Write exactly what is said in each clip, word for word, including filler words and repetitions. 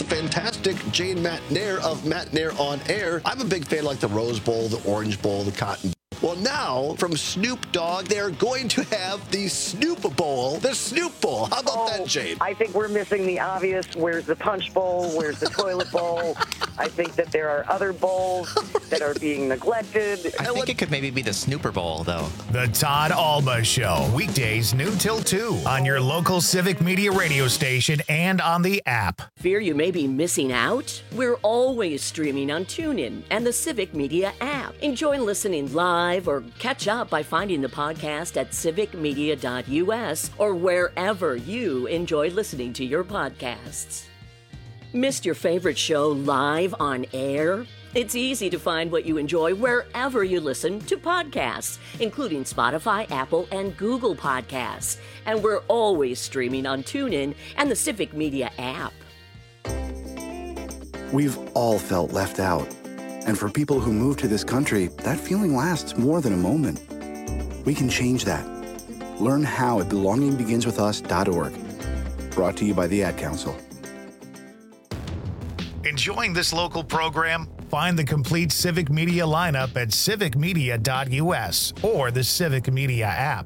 the fantastic Jane Matt Nair of Matt Nair on Air. I'm a big fan of like the Rose Bowl, the Orange Bowl, the Cotton Bowl. Well, now, from Snoop Dogg, they're going to have the Snoop Bowl, the Snoop Bowl. How about oh, that, Jane? I think we're missing the obvious. Where's the Punch Bowl? Where's the Toilet Bowl? I think that there are other bowls that are being neglected. I think it could maybe be the Snooper Bowl, though. The Todd Alba Show, weekdays noon till two on your local Civic Media radio station and on the app. Fear you may be missing out? We're always streaming on TuneIn and the Civic Media app. Enjoy listening live or catch up by finding the podcast at civic media dot u s or wherever you enjoy listening to your podcasts. Missed your favorite show live on air? It's easy to find what you enjoy wherever you listen to podcasts, including Spotify, Apple, and Google Podcasts. And we're always streaming on TuneIn and the Civic Media app. We've all felt left out. And for people who move to this country, that feeling lasts more than a moment. We can change that. Learn how at belonging begins with us dot org. Brought to you by the Ad Council. Enjoying this local program? Find the complete Civic Media lineup at civic media dot u s or the Civic Media app.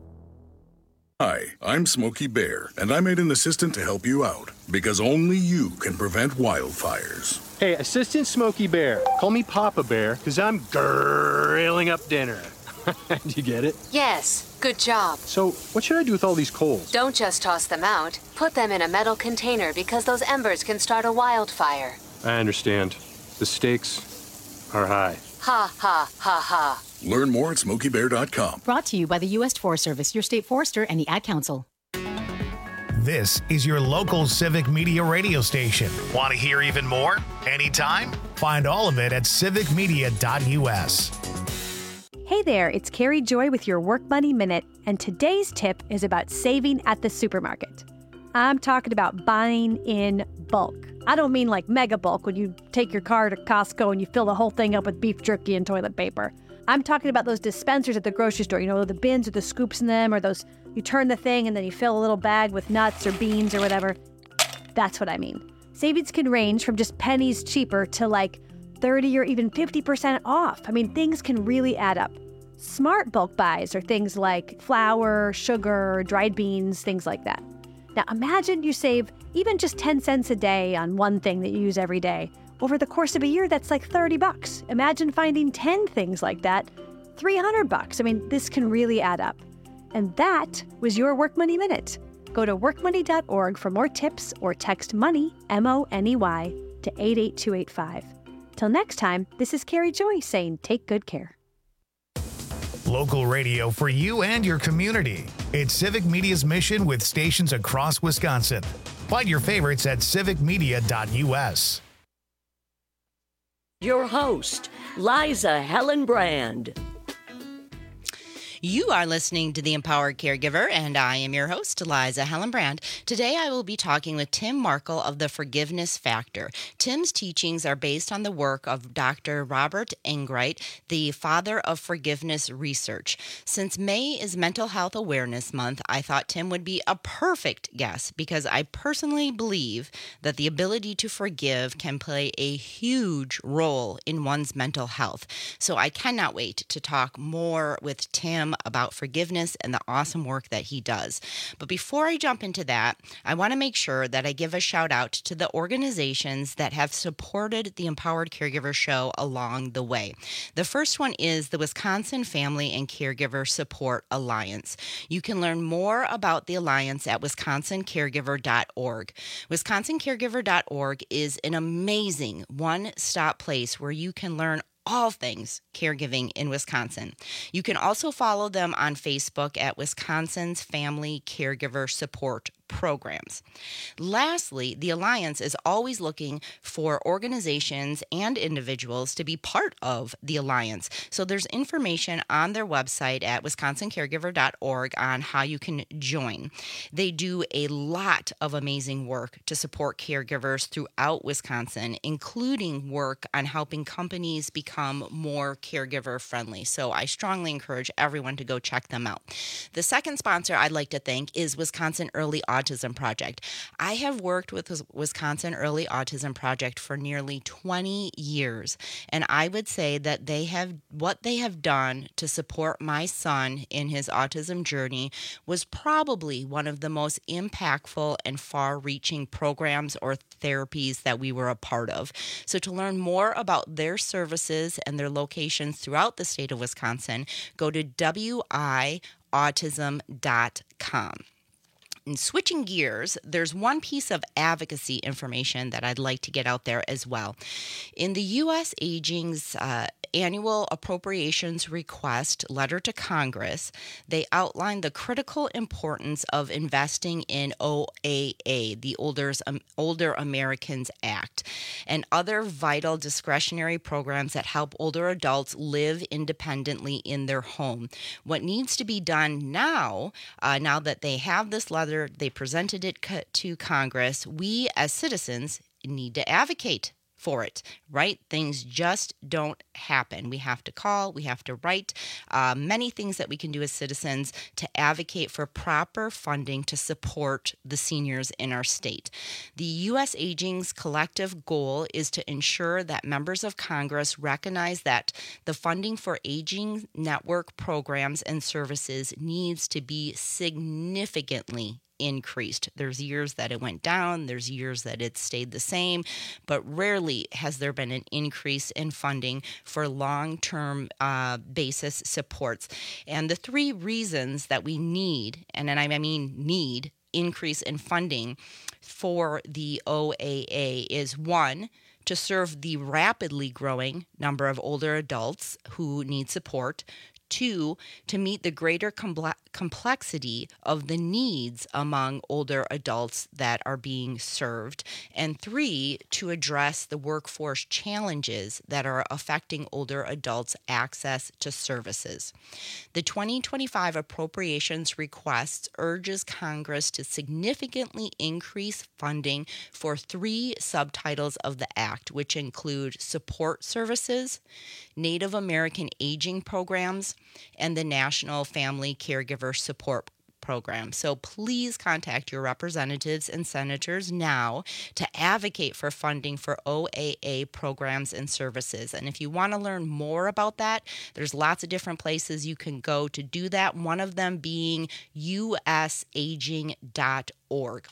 Hi, I'm Smokey Bear, and I made an assistant to help you out, because only you can prevent wildfires. Hey, Assistant Smokey Bear, call me Papa Bear, because I'm grilling up dinner. Do you get it? Yes, good job. So, what should I do with all these coals? Don't just toss them out. Put them in a metal container, because those embers can start a wildfire. I understand. The stakes are high. Ha, ha, ha, ha. Learn more at smokey bear dot com. Brought to you by the U S Forest Service, your state forester, and the Ad Council. This is your local Civic Media radio station. Want to hear even more? Anytime? Find all of it at civic media dot u s. Hey there, it's Carrie Joy with your Work Money Minute, and today's tip is about saving at the supermarket. I'm talking about buying in bulk. I don't mean like mega bulk when you take your car to Costco and you fill the whole thing up with beef jerky and toilet paper. I'm talking about those dispensers at the grocery store, you know, the bins with the scoops in them, or those, you turn the thing and then you fill a little bag with nuts or beans or whatever. That's what I mean. Savings can range from just pennies cheaper to like thirty or even fifty percent off. I mean, things can really add up. Smart bulk buys are things like flour, sugar, dried beans, things like that. Now imagine you save even just ten cents a day on one thing that you use every day. Over the course of a year, that's like thirty bucks. Imagine finding ten things like that, three hundred bucks. I mean, this can really add up. And that was your Work Money Minute. Go to work money dot org for more tips or text MONEY, M O N E Y, to eight eight two eight five. Till next time, this is Carrie Joy saying take good care. Local radio for you and your community. It's Civic Media's mission with stations across Wisconsin. Find your favorites at civic media dot u s. Your host, Liza Hellenbrand. You are listening to The Empowered Caregiver, and I am your host, Liza Hellenbrand. Today I will be talking with Tim Markle of The Forgiveness Factor. Tim's teachings are based on the work of Doctor Robert Enright, the father of forgiveness research. Since May is Mental Health Awareness Month, I thought Tim would be a perfect guest because I personally believe that the ability to forgive can play a huge role in one's mental health. So I cannot wait to talk more with Tim about forgiveness and the awesome work that he does. But before I jump into that, I want to make sure that I give a shout out to the organizations that have supported the Empowered Caregiver Show along the way. The first one is the Wisconsin Family and Caregiver Support Alliance. You can learn more about the Alliance at wisconsin caregiver dot org. wisconsin caregiver dot org is an amazing one-stop place where you can learn all things caregiving in Wisconsin. You can also follow them on Facebook at Wisconsin's Family Caregiver Support Programs. Lastly, the Alliance is always looking for organizations and individuals to be part of the Alliance. So there's information on their website at wisconsin caregiver dot org on how you can join. They do a lot of amazing work to support caregivers throughout Wisconsin, including work on helping companies become more caregiver friendly. So I strongly encourage everyone to go check them out. The second sponsor I'd like to thank is Wisconsin Early Autism Autism Project. I have worked with the Wisconsin Early Autism Project for nearly twenty years, and I would say that they have what they have done to support my son in his autism journey was probably one of the most impactful and far-reaching programs or therapies that we were a part of. So to learn more about their services and their locations throughout the state of Wisconsin, go to w i autism dot com. And switching gears, there's one piece of advocacy information that I'd like to get out there as well. In the U S Aging's uh, annual appropriations request letter to Congress, they outlined the critical importance of investing in O A A, the Older's, um, Older Americans Act, and other vital discretionary programs that help older adults live independently in their home. What needs to be done now, uh, now that they have this letter, they presented it co- to Congress, we as citizens need to advocate for it, right? Things just don't happen. We have to call, we have to write, uh, many things that we can do as citizens to advocate for proper funding to support the seniors in our state. The U S Aging's collective goal is to ensure that members of Congress recognize that the funding for aging network programs and services needs to be significantly increased. There's years that it went down, there's years that it stayed the same, but rarely has there been an increase in funding for long-term uh, basis supports. And the three reasons that we need, and then I mean need, increase in funding for the O A A is one, to serve the rapidly growing number of older adults who need support. Two, to meet the greater compl- complexity of the needs among older adults that are being served. And three, to address the workforce challenges that are affecting older adults' access to services. The twenty twenty-five appropriations request urges Congress to significantly increase funding for three subtitles of the Act, which include support services, Native American aging programs, and the National Family Caregiver Support Program. So please contact your representatives and senators now to advocate for funding for O A A programs and services. And if you want to learn more about that, there's lots of different places you can go to do that, one of them being u s aging dot org.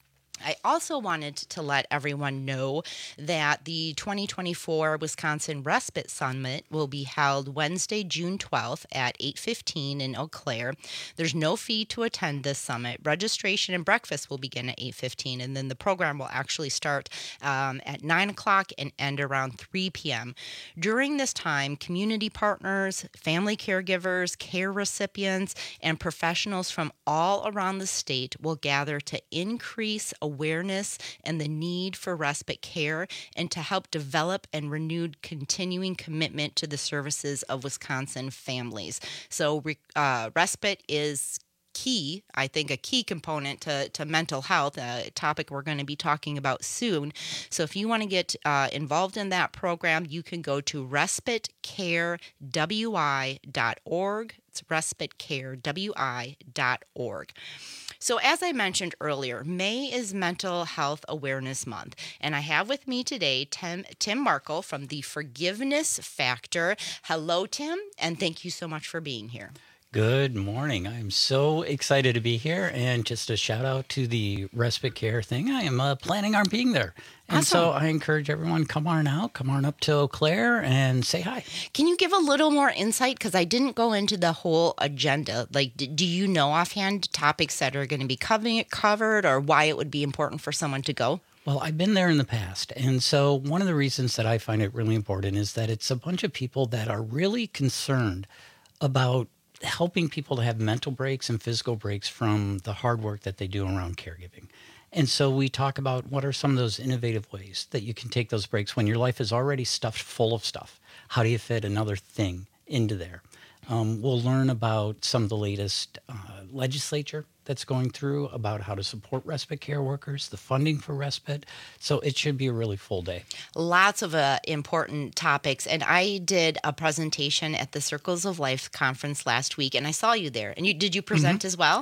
I also wanted to let everyone know that the twenty twenty-four Wisconsin Respite Summit will be held Wednesday, June twelfth at eight fifteen in Eau Claire. There's no fee to attend this summit. Registration and breakfast will begin at eight fifteen, and then the program will actually start um, at nine o'clock and end around three p.m. During this time, community partners, family caregivers, care recipients, and professionals from all around the state will gather to increase awareness and the need for respite care and to help develop and renewed continuing commitment to the services of Wisconsin families. So uh, respite is key, I think a key component to, to mental health, a topic we're going to be talking about soon. So if you want to get uh, involved in that program, you can go to respite care w i dot org. It's respite care w i dot org. So as I mentioned earlier, May is Mental Health Awareness Month, and I have with me today Tim, Tim Markle from the Forgiveness Factor. Hello, Tim, and thank you so much for being here. Good morning. I'm so excited to be here, and just a shout out to the respite care thing. I am uh, planning on being there. And awesome. So I encourage everyone, come on out, come on up to Eau Claire and say hi. Can you give a little more insight? Because I didn't go into the whole agenda. Like, do you know offhand topics that are going to be covered or why it would be important for someone to go? Well, I've been there in the past. And so one of the reasons that I find it really important is that it's a bunch of people that are really concerned about helping people to have mental breaks and physical breaks from the hard work that they do around caregiving. And so we talk about what are some of those innovative ways that you can take those breaks when your life is already stuffed full of stuff. How do you fit another thing into there? Um, we'll learn about some of the latest uh, legislature that's going through about how to support respite care workers, the funding for respite. So it should be a really full day. Lots of uh, important topics. And I did a presentation at the Circles of Life conference last week, and I saw you there. And you did you present mm-hmm. as well?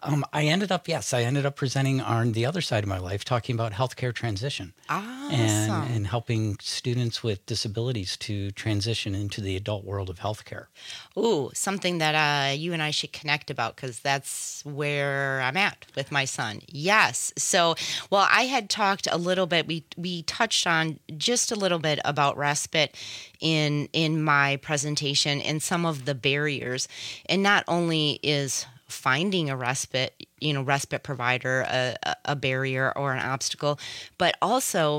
Um, I ended up, yes, I ended up presenting on the other side of my life, talking about healthcare transition. Awesome. And, and helping students with disabilities to transition into the adult world of healthcare. Ooh, something that uh, you and I should connect about, because that's where I'm at with my son. Yes. So, well, I had talked a little bit, we we touched on just a little bit about respite in in my presentation and some of the barriers. And not only is finding a respite, you know, respite provider, a, a barrier or an obstacle, but also,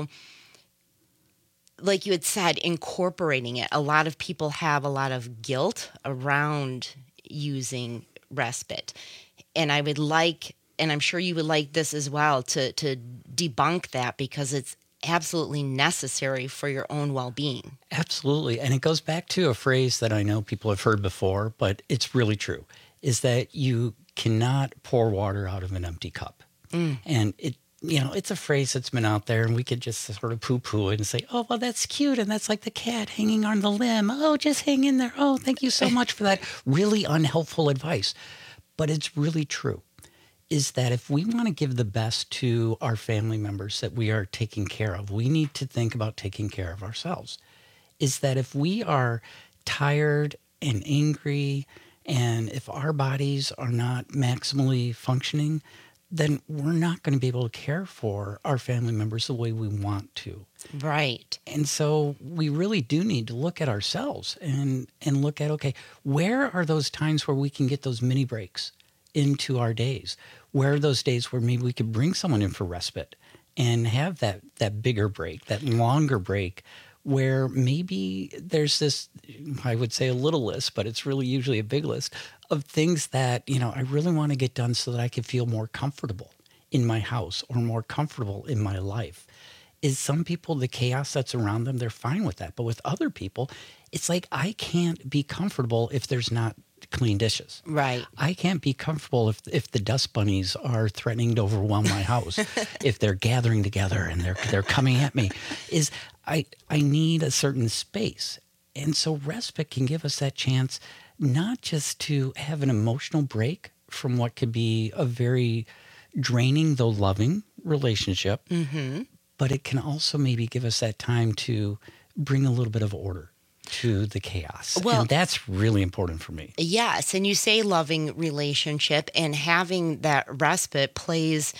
like you had said, incorporating it. A lot of people have a lot of guilt around using respite. And I would like, and I'm sure you would like this as well, to, to debunk that, because it's absolutely necessary for your own well-being. Absolutely. And it goes back to a phrase that I know people have heard before, but it's really true, is that you cannot pour water out of an empty cup. Mm. And it, you know, it's a phrase that's been out there, and we could just sort of poo-poo it and say, oh, well, that's cute, and that's like the cat hanging on the limb. Oh, just hang in there. Oh, thank you so much for that really unhelpful advice. But it's really true, is that if we want to give the best to our family members that we are taking care of, we need to think about taking care of ourselves. Is that if we are tired and angry, and if our bodies are not maximally functioning, then we're not going to be able to care for our family members the way we want to. Right. And so we really do need to look at ourselves and, and look at, okay, where are those times where we can get those mini breaks into our days? Where are those days where maybe we could bring someone in for respite and have that, that bigger break, that longer break, where maybe there's this, I would say a little list, but it's really usually a big list of things that, you know, I really want to get done so that I can feel more comfortable in my house or more comfortable in my life. Is some people, the chaos that's around them, they're fine with that. But with other people, it's like, I can't be comfortable if there's not clean dishes. Right. I can't be comfortable if if the dust bunnies are threatening to overwhelm my house, if they're gathering together and they're they're coming at me. Is I I need a certain space. And so respite can give us that chance not just to have an emotional break from what could be a very draining though loving relationship, Mm-hmm. but it can also maybe give us that time to bring a little bit of order to the chaos. Well, and that's really important for me. Yes, and you say loving relationship, and having that respite plays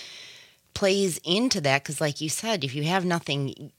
plays into that, because like you said, if you have nothing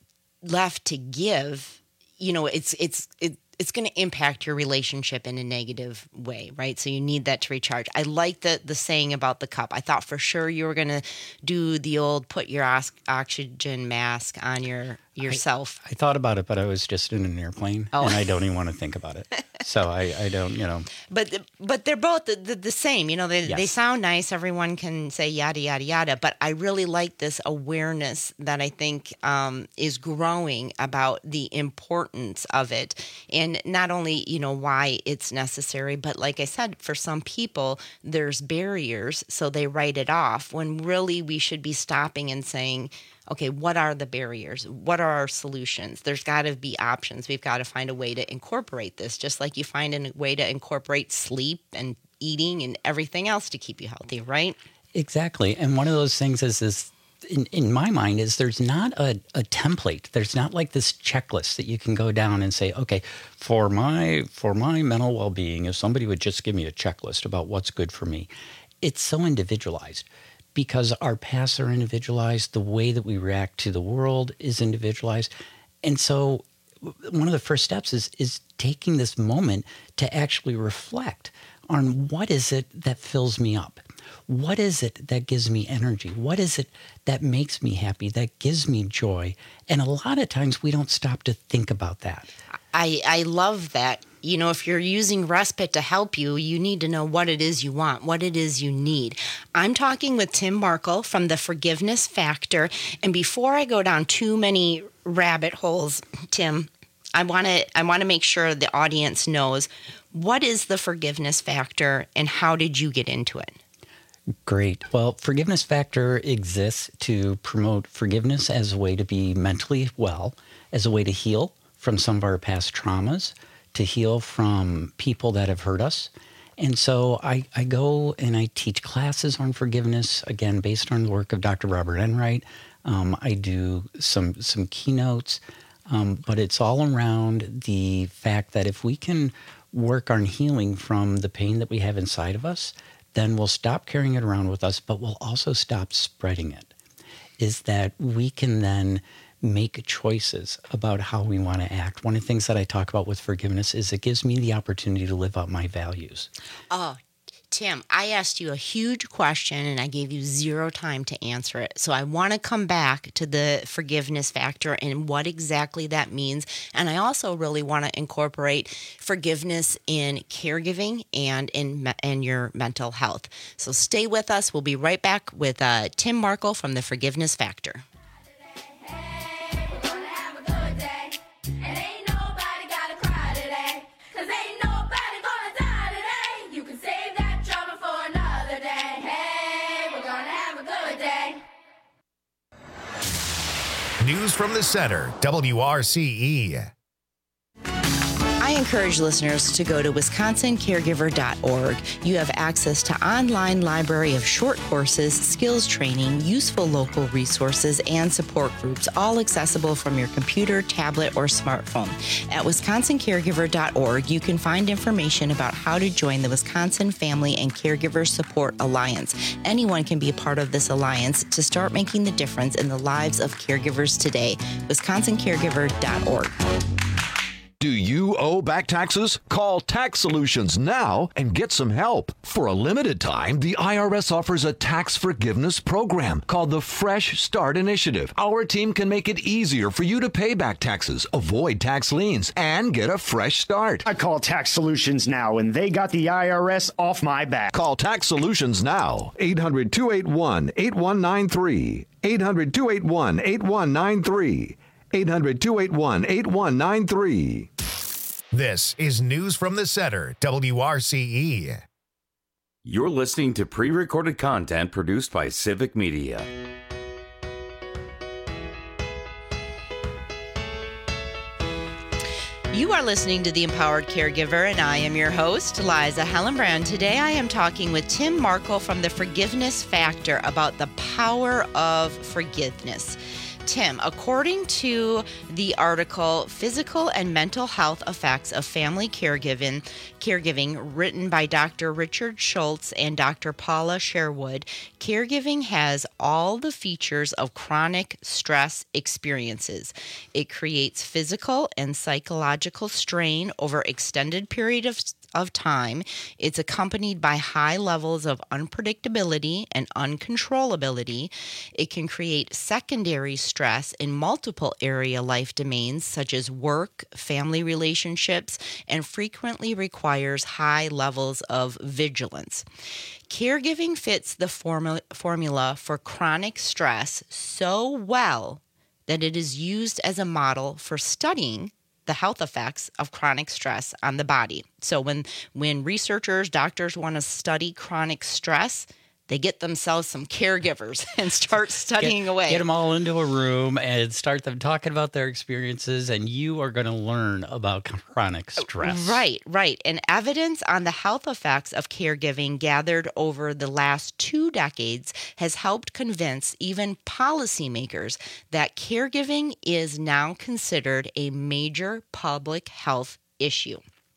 left to give, you know, it's it's it, it's going to impact your relationship in a negative way, right? So you need that to recharge. I like the the saying about the cup. I thought for sure you were going to do the old put your os- oxygen mask on your yourself. I, I thought about it, but I was just in an airplane, Oh. and I don't even want to think about it. So I, I don't, you know. But but they're both the, the, the same. You know, they, Yes. they sound nice. Everyone can say yada, yada, yada. But I really like this awareness that I think um, is growing about the importance of it. And not only, you know, why it's necessary, but like I said, for some people, there's barriers. So they write it off, when really we should be stopping and saying, okay, what are the barriers? What are our solutions? There's got to be options. We've got to find a way to incorporate this, just like you find a way to incorporate sleep and eating and everything else to keep you healthy, right? Exactly. And one of those things is, is in, in my mind, is there's not a, a template. There's not like this checklist that you can go down and say, okay, for my for my mental well-being, if somebody would just give me a checklist about what's good for me, it's so individualized. Because our paths are individualized, the way that we react to the world is individualized. And so one of the first steps is is taking this moment to actually reflect on what is it that fills me up? What is it that gives me energy? What is it that makes me happy, that gives me joy? And a lot of times we don't stop to think about that. I, I love that. You know, if you're using respite to help you, you need to know what it is you want, what it is you need. I'm talking with Tim Markle from The Forgiveness Factor. And before I go down too many rabbit holes, Tim, I want to I want to make sure the audience knows, what is The Forgiveness Factor and how did you get into it? Great. Well, Forgiveness Factor exists to promote forgiveness as a way to be mentally well, as a way to heal from some of our past traumas, to heal from people that have hurt us, And so I, I go and I teach classes on forgiveness, again, based on the work of Doctor Robert Enright. Um, I do some some keynotes, um, but it's all around the fact that if we can work on healing from the pain that we have inside of us, then we'll stop carrying it around with us, but we'll also stop spreading it. Is that we can then make choices about how we want to act. One of the things that I talk about with forgiveness is it gives me the opportunity to live out my values. Oh, Tim, I asked you a huge question and I gave you zero time to answer it. So I want to come back to the forgiveness factor and what exactly that means. And I also really want to incorporate forgiveness in caregiving and in, me- in your mental health. So stay with us. We'll be right back with uh, Tim Markle from the Forgiveness Factor. News from the Center, W R C E. I encourage listeners to go to wisconsin caregiver dot org. You have access to online library of short courses, skills training, useful local resources, and support groups, all accessible from your computer, tablet, or smartphone. At wisconsin caregiver dot org, you can find information about how to join the Wisconsin Family and Caregiver Support Alliance. Anyone can be a part of this alliance to start making the difference in the lives of caregivers today. wisconsin caregiver dot org. Do you owe back taxes? Call Tax Solutions now and get some help. For a limited time, the I R S offers a tax forgiveness program called the Fresh Start Initiative. Our team can make it easier for you to pay back taxes, avoid tax liens, and get a fresh start. I call Tax Solutions now, and they got the I R S off my back. Call Tax Solutions now. eight hundred, two eight one, eight one nine three. eight hundred, two eight one, eight one nine three. eight hundred, two eight one, eight one nine three. This is News from the Center, W R C E. You're listening to pre-recorded content produced by Civic Media. You are listening to The Empowered Caregiver, and I am your host, Liza Hellenbrand. Today I am talking with Tim Markle from the Forgiveness Factor about the power of forgiveness. Tim, according to the article Physical and Mental Health Effects of Family Caregiving, caregiving written by Doctor Richard Schultz and Doctor Paula Sherwood, caregiving has all the features of chronic stress experiences. It creates physical and psychological strain over extended period of of time. It's accompanied by high levels of unpredictability and uncontrollability. It can create secondary stress in multiple area life domains such as work, family relationships, and frequently requires high levels of vigilance. Caregiving fits the formula, formula for chronic stress so well that it is used as a model for studying the health effects of chronic stress on the body. So when when researchers, doctors want to study chronic stress, they get themselves some caregivers and start studying get, away. Get them all into a room and start them talking about their experiences, and you are going to learn about chronic stress. Right, right. And evidence on the health effects of caregiving gathered over the last two decades has helped convince even policymakers that caregiving is now considered a major public health issue.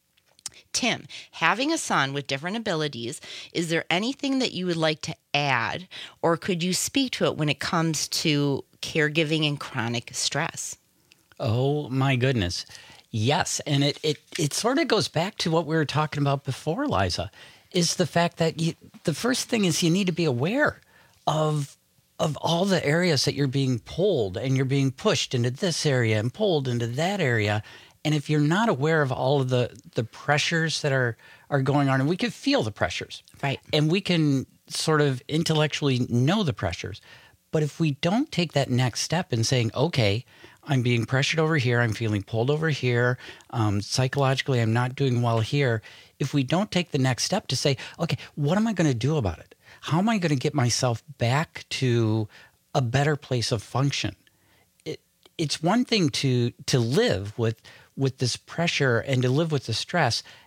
Tim, having a son with different abilities, is there anything that you would like to add, or could you speak to it when it comes to caregiving and chronic stress? Oh, my goodness. Yes. And it, it, it sort of goes back to what we were talking about before, Liza, is the fact that you, the first thing is you need to be aware of of all the areas that you're being pulled, and you're being pushed into this area and pulled into that area. And if you're not aware of all of the, the pressures that are, are going on, and we can feel the pressures, right? And we can sort of intellectually know the pressures. But if we don't take that next step in saying, okay, I'm being pressured over here, I'm feeling pulled over here, um, psychologically I'm not doing well here. If we don't take the next step to say, okay, what am I going to do about it? How am I going to get myself back to a better place of function? It, it's one thing to to live with with this pressure and to live with the stress,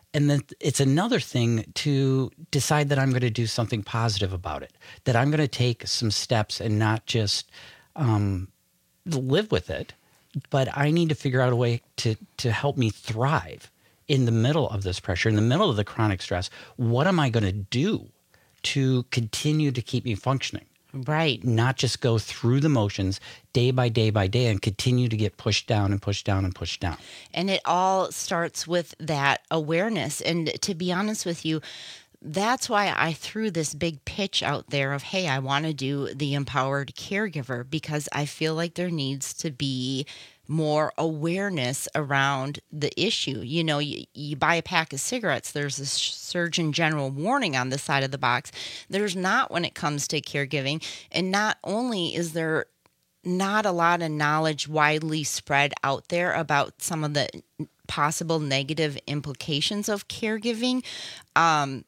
And then it's another thing to decide that I'm going to do something positive about it, that I'm going to take some steps and not just um, live with it, but I need to figure out a way to, to help me thrive in the middle of this pressure, in the middle of the chronic stress. What am I going to do to continue to keep me functioning? Right. Not just go through the motions day by day by day and continue to get pushed down and pushed down and pushed down. And it all starts with that awareness. And to be honest with you, that's why I threw this big pitch out there of, hey, I want to do the empowered caregiver, because I feel like there needs to be more awareness around the issue. You know, you, you buy a pack of cigarettes, there's a Surgeon General warning on the side of the box. There's not when it comes to caregiving. And not only is there not a lot of knowledge widely spread out there about some of the possible negative implications of caregiving, um,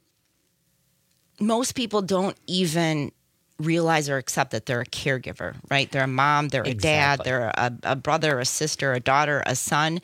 most people don't even realize or accept that they're a caregiver, right? They're a mom, they're a Exactly. dad, they're a, a brother, a sister, a daughter, a son.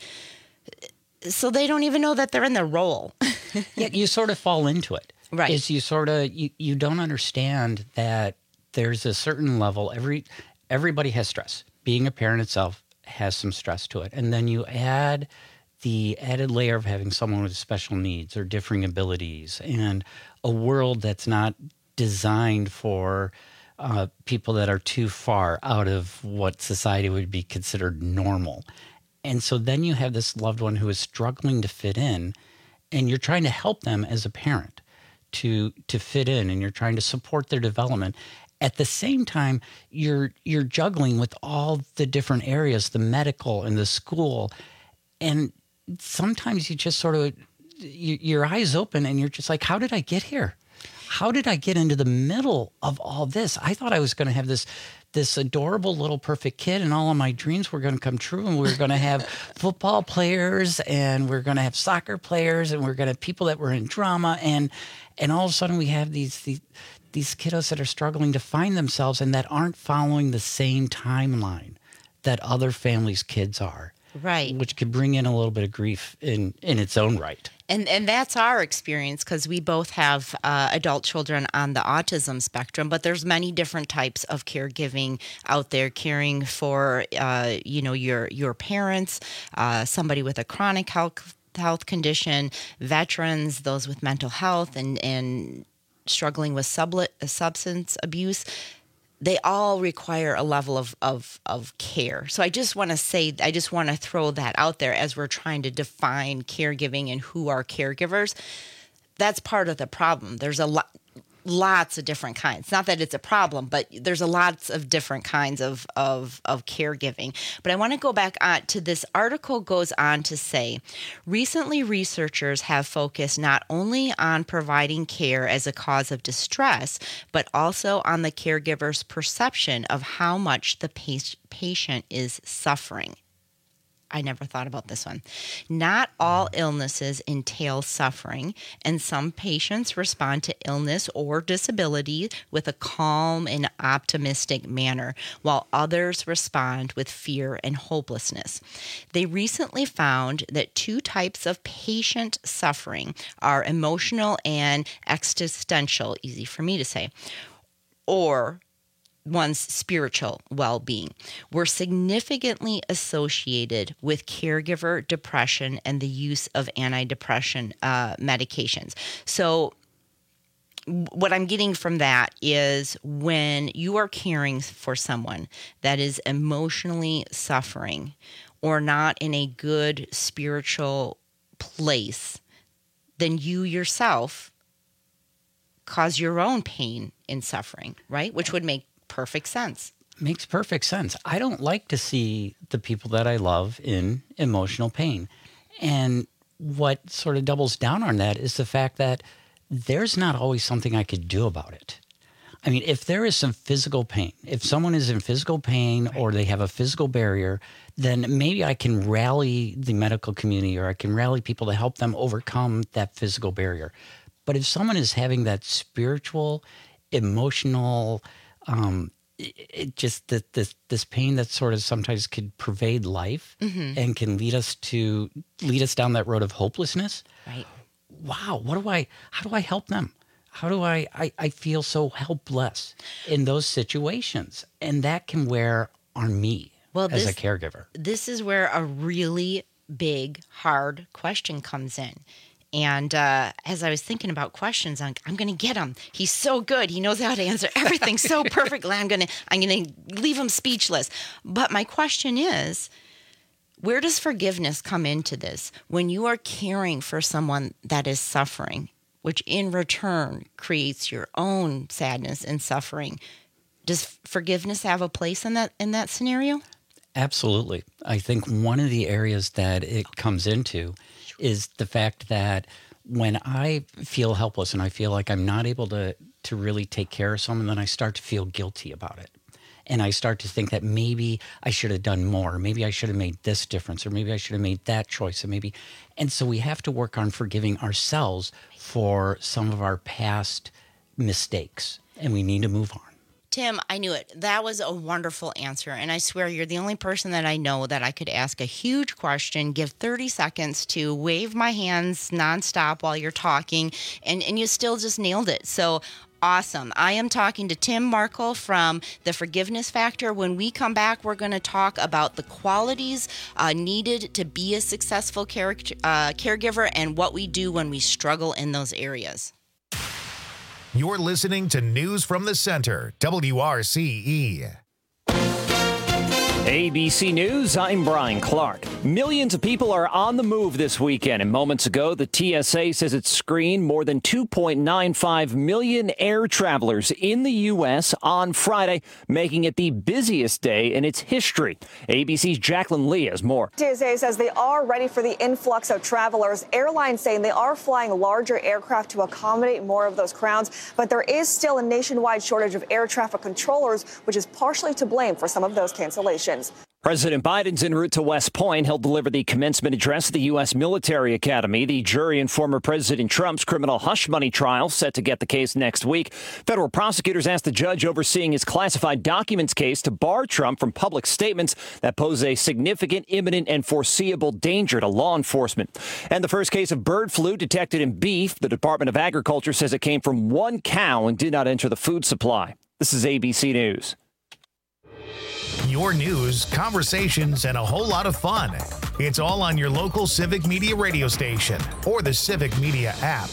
So they don't even know that they're in their role. Yeah, you sort of fall into it. Right. Is you sort of, you, you don't understand that there's a certain level, every everybody has stress. Being a parent itself has some stress to it. And then you add the added layer of having someone with special needs or differing abilities and a world that's not designed for uh, people that are too far out of what society would be considered normal. And so then you have this loved one who is struggling to fit in, and you're trying to help them as a parent to to fit in, and you're trying to support their development. At the same time, you're you're juggling with all the different areas, the medical and the school, and sometimes you just sort of you, your eyes open and you're just like, how did I get here? How did I get into the middle of all this? I thought I was going to have this this adorable little perfect kid and all of my dreams were going to come true, and we were going to have football players and we're going to have soccer players and we're going to have people that were in drama, and and all of a sudden we have these, these these kiddos that are struggling to find themselves and that aren't following the same timeline that other families' kids are. Right. Which could bring in a little bit of grief in, in its own right. And and that's our experience, because we both have uh, adult children on the autism spectrum, but there's many different types of caregiving out there, caring for, uh, you know, your your parents, uh, somebody with a chronic health health condition, veterans, those with mental health and, and struggling with subli- substance abuse. They all require a level of, of, of care. So I just want to say, I just want to throw that out there as we're trying to define caregiving and who are caregivers. That's part of the problem. There's a lot, lots of different kinds. Not that it's a problem, but there's a lots of different kinds of, of, of caregiving. But I want to go back on to this article goes on to say, recently researchers have focused not only on providing care as a cause of distress, but also on the caregiver's perception of how much the pa- patient is suffering. I never thought about this one. Not all illnesses entail suffering, and some patients respond to illness or disability with a calm and optimistic manner, while others respond with fear and hopelessness. They recently found that two types of patient suffering are emotional and existential, easy for me to say, or one's spiritual well-being, were significantly associated with caregiver depression and the use of antidepressant uh, medications. So what I'm getting from that is when you are caring for someone that is emotionally suffering or not in a good spiritual place, then you yourself cause your own pain and suffering, right? Which would make perfect sense. Makes perfect sense. I don't like to see the people that I love in emotional pain. And what sort of doubles down on that is the fact that there's not always something I could do about it. I mean, if there is some physical pain, if someone is in physical pain or they have a physical barrier, then maybe I can rally the medical community or I can rally people to help them overcome that physical barrier. But if someone is having that spiritual, emotional, um, it, it just that this this pain that sort of sometimes could pervade life Mhm. and can lead us to lead us down that road of hopelessness. Right. wow, what do I, how do I help them? How do I, I, I feel so helpless in those situations? And that can wear on me well, as this, a caregiver. This is where a really big, hard question comes in. And uh, as I was thinking about questions, I'm, I'm going to get him. He's so good. He knows how to answer everything so perfectly. I'm going to I'm going to leave him speechless. But my question is, where does forgiveness come into this? When you are caring for someone that is suffering, which in return creates your own sadness and suffering, does forgiveness have a place in that in that scenario? Absolutely. I think one of the areas that it comes into is the fact that when I feel helpless and I feel like I'm not able to, to really take care of someone, then I start to feel guilty about it. And I start to think that maybe I should have done more. Maybe I should have made this difference, or maybe I should have made that choice. And maybe, and so we have to work on forgiving ourselves for some of our past mistakes, and we need to move on. Tim, I knew it. That was a wonderful answer. And I swear you're the only person that I know that I could ask a huge question, give thirty seconds to wave my hands nonstop while you're talking, and, and you still just nailed it. So awesome. I am talking to Tim Markle from The Forgiveness Factor. When we come back, we're going to talk about the qualities uh, needed to be a successful care, uh, caregiver and what we do when we struggle in those areas. You're listening to News from the Center, W R C E. A B C News, I'm Brian Clark. Millions of people are on the move this weekend, and moments ago, the T S A says it screened more than two point nine five million air travelers in the U S on Friday, making it the busiest day in its history. A B C's Jacqueline Lee has more. T S A says they are ready for the influx of travelers. Airlines saying they are flying larger aircraft to accommodate more of those crowds, but there is still a nationwide shortage of air traffic controllers, which is partially to blame for some of those cancellations. President Biden's en route to West Point. He'll deliver the commencement address at the U S Military Academy. The jury in former President Trump's criminal hush money trial set to get the case next week. Federal prosecutors asked the judge overseeing his classified documents case to bar Trump from public statements that pose a significant, imminent, and foreseeable danger to law enforcement. And the first case of bird flu detected in beef. The Department of Agriculture says it came from one cow and did not enter the food supply. This is A B C News. Your news, conversations, and a whole lot of fun. It's all on your local Civic Media radio station or the Civic Media app.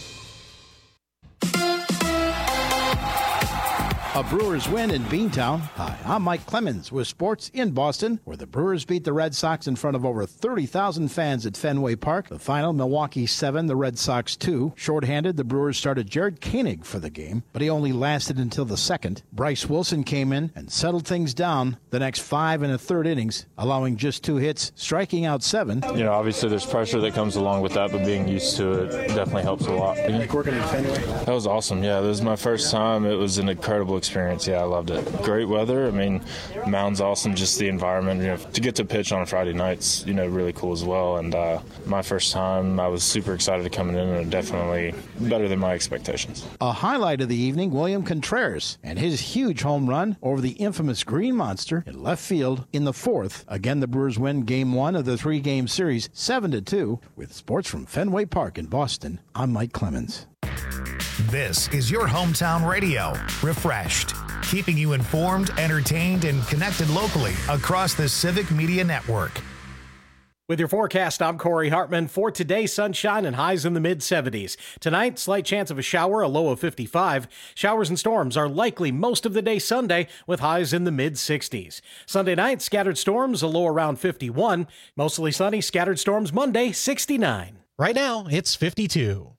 A Brewers win in Beantown. Hi, I'm Mike Clemens with sports in Boston, where the Brewers beat the Red Sox in front of over thirty thousand fans at Fenway Park. The final, Milwaukee seven, the Red Sox two. Shorthanded, the Brewers started Jared Koenig for the game, but he only lasted until the second. Bryce Wilson came in and settled things down the next five and a third innings, allowing just two hits, striking out seven. You know, obviously there's pressure that comes along with that, but being used to it definitely helps a lot. You like working at Fenway? That was awesome, yeah. This was my first time. It was an incredible experience. Yeah, I loved it. Great weather. I mean, mound's awesome. Just the environment. You know, to get to pitch on a Friday night's, you know, really cool as well. And uh, my first time, I was super excited to come in, and definitely better than my expectations. A highlight of the evening, William Contreras and his huge home run over the infamous Green Monster in left field in the fourth. Again, the Brewers win game one of the three-game series, seven to two. With sports from Fenway Park in Boston, I'm Mike Clemens. This is your hometown radio, refreshed, keeping you informed, entertained, and connected locally across the Civic Media Network. With your forecast, I'm Corey Hartman. For today, sunshine and highs in the mid seventies. Tonight, slight chance of a shower, a low of fifty-five. Showers and storms are likely most of the day Sunday, with highs in the mid sixties. Sunday night, scattered storms, a low around fifty-one. Mostly sunny, scattered storms Monday, sixty-nine. Right now, it's fifty-two.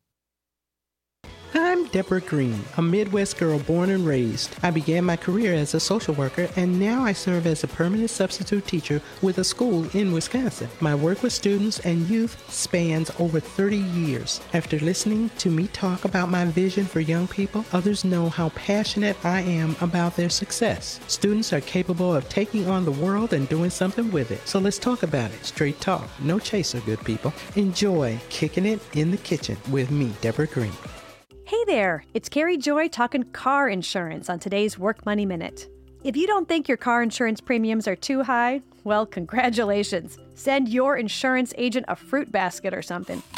I'm Deborah Green, a Midwest girl born and raised. I began my career as a social worker, and now I serve as a permanent substitute teacher with a school in Wisconsin. My work with students and youth spans over thirty years. After listening to me talk about my vision for young people, others know how passionate I am about their success. Students are capable of taking on the world and doing something with it. So let's talk about it. Straight talk, no chaser, good people. Enjoy kicking it in the kitchen with me, Deborah Green. Hey there, it's Carrie Joy talking car insurance on today's Work Money Minute. If you don't think your car insurance premiums are too high, well, congratulations. Send your insurance agent a fruit basket or something.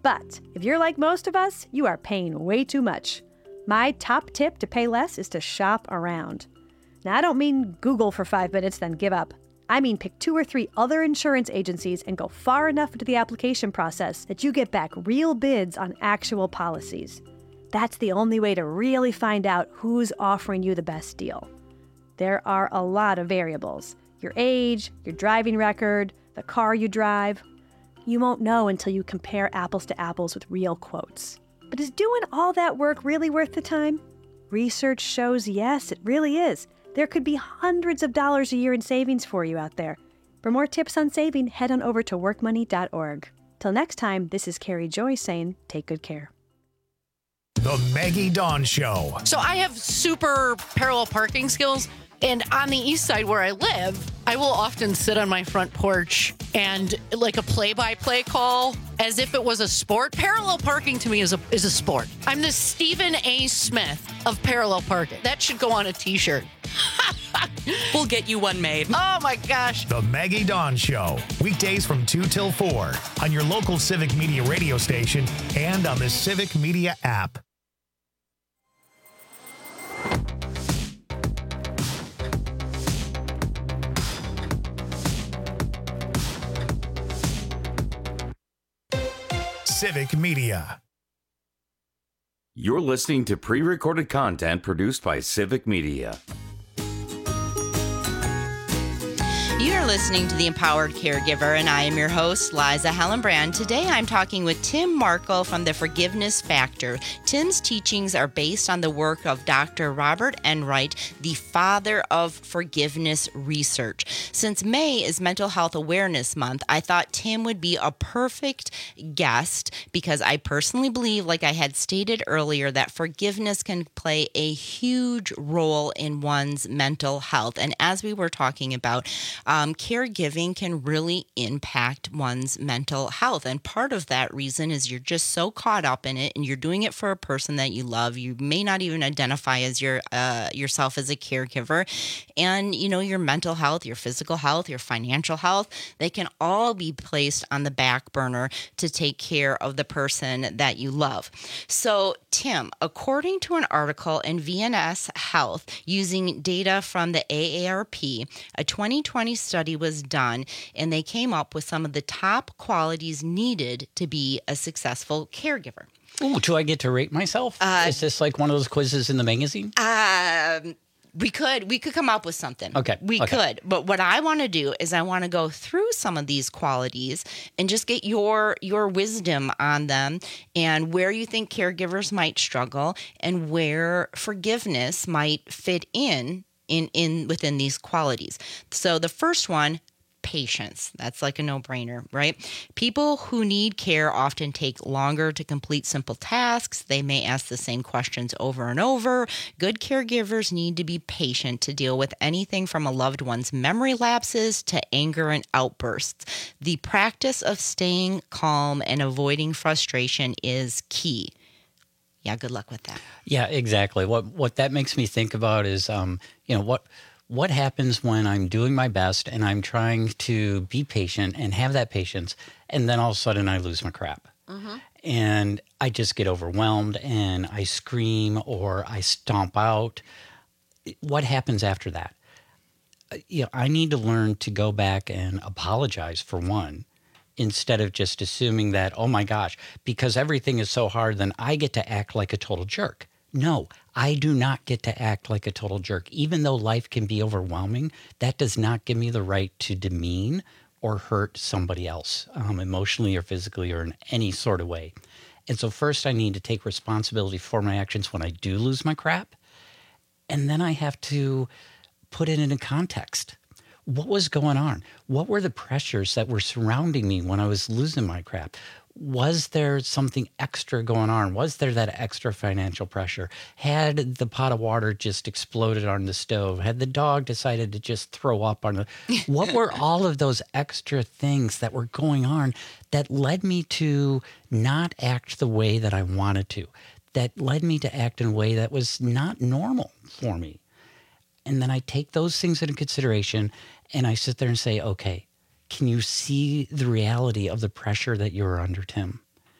But if you're like most of us, you are paying way too much. My top tip to pay less is to shop around. Now, I don't mean Google for five minutes, then give up. I mean pick two or three other insurance agencies and go far enough into the application process that you get back real bids on actual policies. That's the only way to really find out who's offering you the best deal. There are a lot of variables. Your age, your driving record, the car you drive. You won't know until you compare apples to apples with real quotes. But is doing all that work really worth the time? Research shows yes, it really is. There could be hundreds of dollars a year in savings for you out there. For more tips on saving, head on over to work money dot org. Till next time, this is Carrie Joy saying, take good care. The Maggie Dawn Show. So I have super parallel parking skills. And on the east side where I live, I will often sit on my front porch and like a play-by-play call as if it was a sport. Parallel parking to me is a is a sport. I'm the Stephen A. Smith of parallel parking. That should go on a t-shirt. We'll get you one made. Oh my gosh. The Maggie Dawn Show. Weekdays from two till four on your local Civic Media radio station and on the Civic Media app. Civic Media. You're listening to pre-recorded content produced by Civic Media. You're listening to The Empowered Caregiver, and I am your host, Liza Hellenbrand. Today, I'm talking with Tim Markle from The Forgiveness Factor. Tim's teachings are based on the work of Doctor Robert Enright, the father of forgiveness research. Since May is Mental Health Awareness Month, I thought Tim would be a perfect guest because I personally believe, like I had stated earlier, that forgiveness can play a huge role in one's mental health. And as we were talking about, Um, caregiving can really impact one's mental health. And part of that reason is you're just so caught up in it and you're doing it for a person that you love. You may not even identify as your uh, yourself as a caregiver. And, you know, your mental health, your physical health, your financial health, they can all be placed on the back burner to take care of the person that you love. So, Tim, according to an article in V N S Health using data from the A A R P, a twenty twenty study was done, and they came up with some of the top qualities needed to be a successful caregiver. Ooh, do I get to rate myself? Uh, Is this like one of those quizzes in the magazine? Um, we could we could come up with something. Okay. We okay. could. But what I want to do is I want to go through some of these qualities and just get your your wisdom on them and where you think caregivers might struggle and where forgiveness might fit in in in within these qualities. So the first one, patience. That's like a no-brainer, right? People who need care often take longer to complete simple tasks. They may ask the same questions over and over. Good caregivers need to be patient to deal with anything from a loved one's memory lapses to anger and outbursts. The practice of staying calm and avoiding frustration is key. Yeah, good luck with that. Yeah, exactly. What what that makes me think about is, um, you know, what what happens when I'm doing my best and I'm trying to be patient and have that patience, and then all of a sudden I lose my crap. Mm-hmm. And I just get overwhelmed and I scream or I stomp out. What happens after that? You know, I need to learn to go back and apologize for one, instead of just assuming that, oh my gosh, because everything is so hard, then I get to act like a total jerk. No, I do not get to act like a total jerk. Even though life can be overwhelming, that does not give me the right to demean or hurt somebody else, um, emotionally or physically or in any sort of way. And so first I need to take responsibility for my actions when I do lose my crap. And then I have to put it into context. What was going on? What were the pressures that were surrounding me when I was losing my crap? Was there something extra going on? Was there that extra financial pressure? Had the pot of water just exploded on the stove? Had the dog decided to just throw up on the... What were all of those extra things that were going on that led me to not act the way that I wanted to? That led me to act in a way that was not normal for me? And then I take those things into consideration and I sit there and say, okay, can you see the reality of the pressure that you're under, Tim?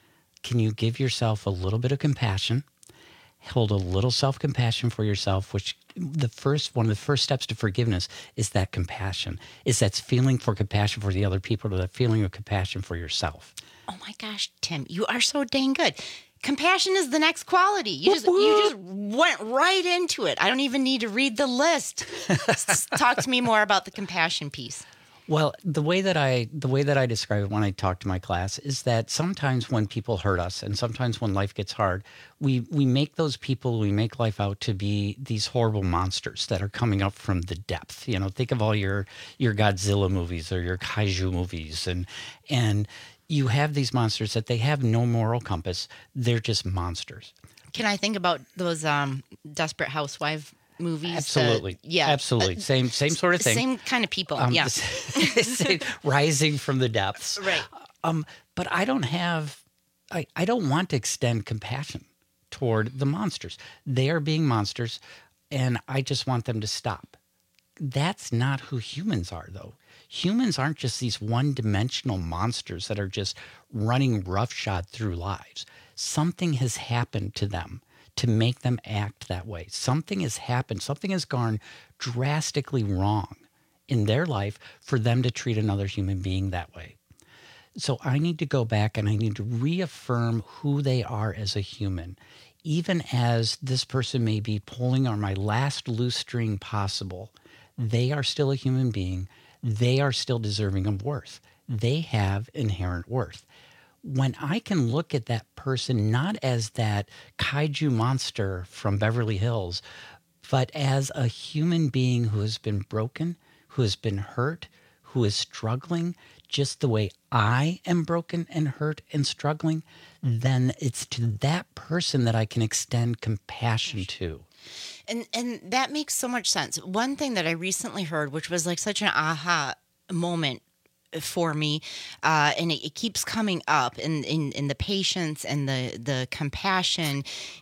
can you give yourself a little bit of compassion? Hold a little self-compassion for yourself, which the first one of the first steps to forgiveness is that compassion, is that feeling for compassion for the other people, to that feeling of compassion for yourself. Oh my gosh, Tim, you are so dang good. Compassion is the next quality. You just you just went right into it. I don't even need to read the list. Talk to me more about the compassion piece. Well, the way that I the way that I describe it when I talk to my class is that sometimes when people hurt us, and sometimes when life gets hard, we we make those people, we make life out to be these horrible monsters that are coming up from the depth. You know, think of all your your Godzilla movies or your kaiju movies, and and you have these monsters that they have no moral compass. They're just monsters. Can I think about those um, Desperate Housewife movies? Absolutely. Uh, yeah. Absolutely. Same same sort of thing. Same kind of people. Um, yeah. same, rising from the depths. Right. Um, but I don't have, I, I don't want to extend compassion toward the monsters. They are being monsters, and I just want them to stop. That's not who humans are, though. Humans aren't just these one-dimensional monsters that are just running roughshod through lives. Something has happened to them to make them act that way. Something has happened. Something has gone drastically wrong in their life for them to treat another human being that way. So I need to go back and I need to reaffirm who they are as a human, even as this person may be pulling on my last loose string possible. They are still a human being. They are still deserving of worth. They have inherent worth. When I can look at that person not as that kaiju monster from Beverly Hills, but as a human being who has been broken, who has been hurt, who is struggling just the way I am broken and hurt and struggling, then it's to that person that I can extend compassion to. And and that makes so much sense. One thing that I recently heard, which was like such an aha moment for me, uh, and it, it keeps coming up in, in, in the patience and the, the compassion,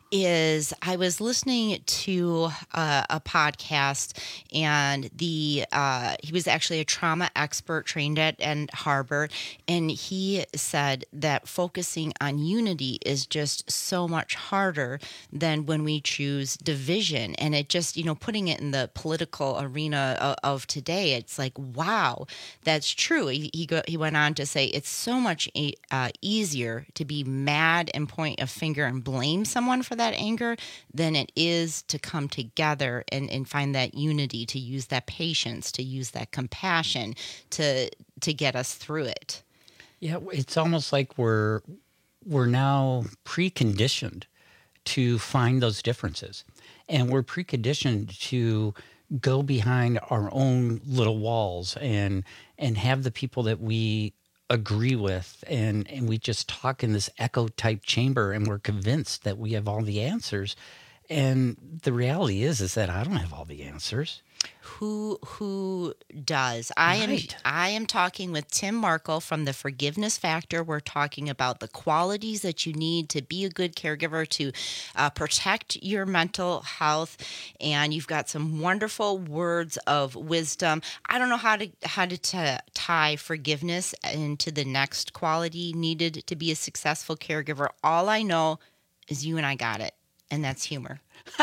is I was listening to uh, a podcast, and the uh, he was actually a trauma expert trained at, at Harvard, and he said that focusing on unity is just so much harder than when we choose division. And it just, you know, putting it in the political arena of, of today, it's like, wow, that's true. He he, go, he went on to say it's so much uh, easier to be mad and point a finger and blame someone for that that anger than it is to come together and, and find that unity, to use that patience, to use that compassion to to get us through it. Yeah, it's almost like we're we're now preconditioned to find those differences. And we're preconditioned to go behind our own little walls and and have the people that we agree with, and, and we just talk in this echo type chamber, and we're convinced that we have all the answers. And the reality is, is that I don't have all the answers. Who who does? I Right. am I am talking with Tim Markle from the Forgiveness Factor. We're talking about the qualities that you need to be a good caregiver, to uh, protect your mental health, and you've got some wonderful words of wisdom. I don't know how to how to t- tie forgiveness into the next quality needed to be a successful caregiver. All I know is you and I got it, and that's humor.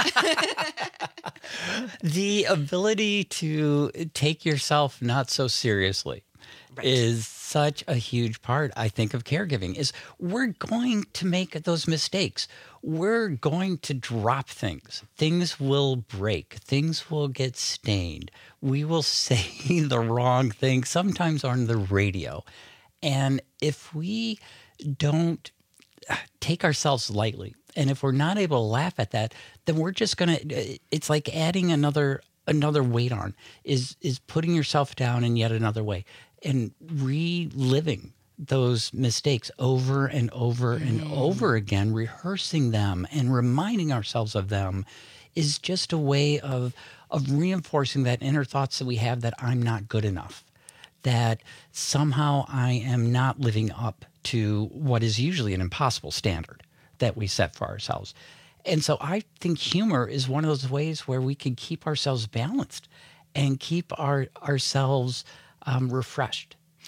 The ability to take yourself not so seriously Right. is such a huge part, I think, of caregiving. Is we're going to make those mistakes. We're going to drop things. Things will break. Things will get stained. We will say the wrong thing, sometimes on the radio. And if we don't take ourselves lightly, and if we're not able to laugh at that, then we're just going to, it's like adding another another weight on, is is putting yourself down in yet another way and reliving those mistakes over and over and Mm. over again, rehearsing them and reminding ourselves of them is just a way of of reinforcing that inner thoughts that we have that I'm not good enough, that somehow I am not living up to what is usually an impossible standard that we set for ourselves. And so I think humor is one of those ways where we can keep ourselves balanced and keep our ourselves um, refreshed.